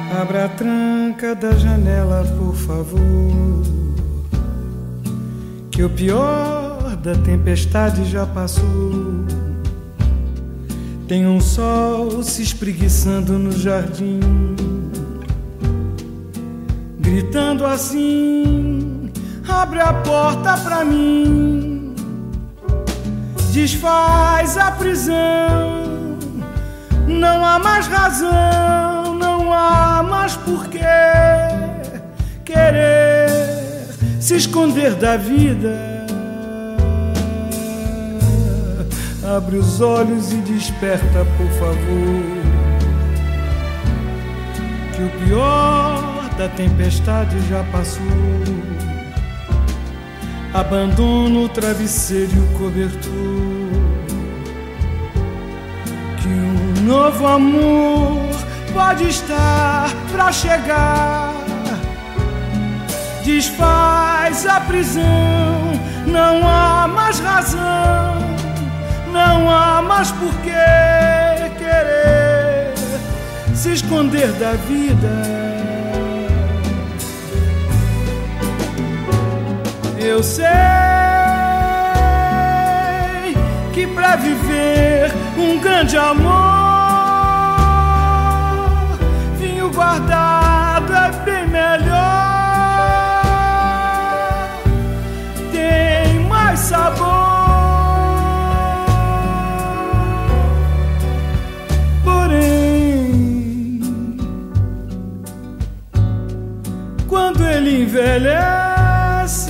Abra a tranca da janela, por favor, que o pior da tempestade já passou. Tem um sol se espreguiçando no jardim, gritando assim: abre a porta pra mim. Desfaz a prisão, não há mais razão, não há mais porquê querer se esconder da vida. Abre os olhos e desperta, por favor, que o pior da tempestade já passou. Abandona o travesseiro e o cobertor, que um novo amor pode estar pra chegar. Desfaz a prisão, não há mais razão, não há mais por que querer se esconder da vida. Eu sei que pra viver um grande amor, vinho guardado é bem melhor. Tem mais sabor. Porém, quando ele envelhece,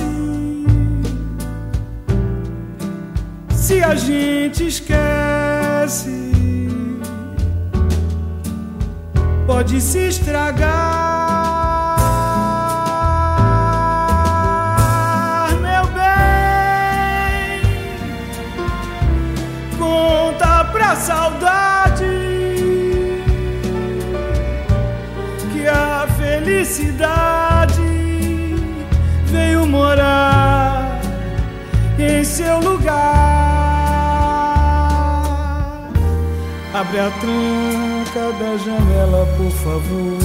se a gente esquece, pode se estragar, meu bem. Conta pra saudade que a felicidade veio morar em seu lugar. Abre a tranca da janela, por favor,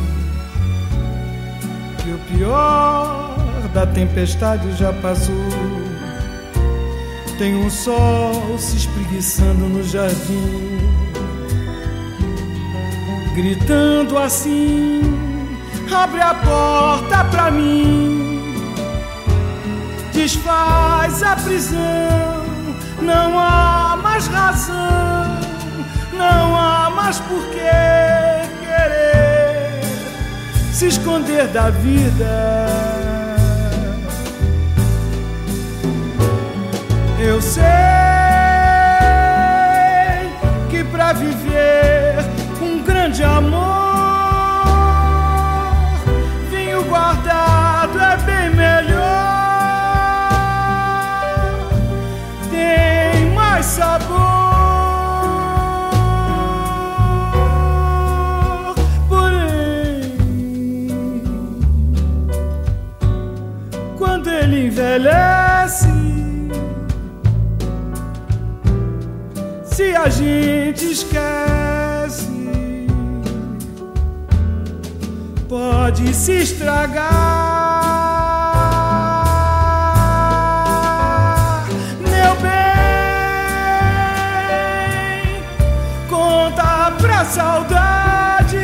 que o pior da tempestade já passou. Tem um sol se espreguiçando no jardim, gritando assim: abre a porta pra mim. Desfaz a prisão, não há mais razão, não há mais por que querer se esconder da vida. Eu sei que pra viver um grande amor, vinho guardado é bem melhor. Tem mais sabor. Quando ele envelhece, se a gente esquece, pode se estragar, meu bem. Conta pra saudade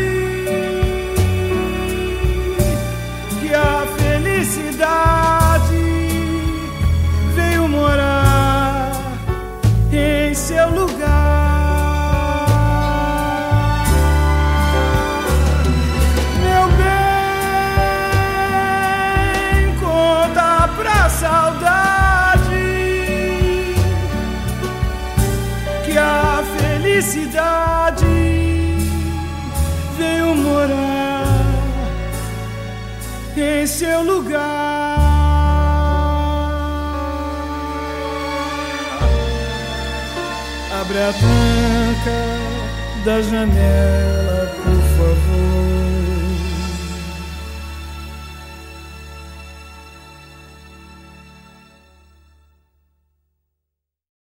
que a felicidade veio morar em seu lugar. Meu bem, conta pra saudade que a felicidade veio morar em seu lugar. Abre a tranca da janela, por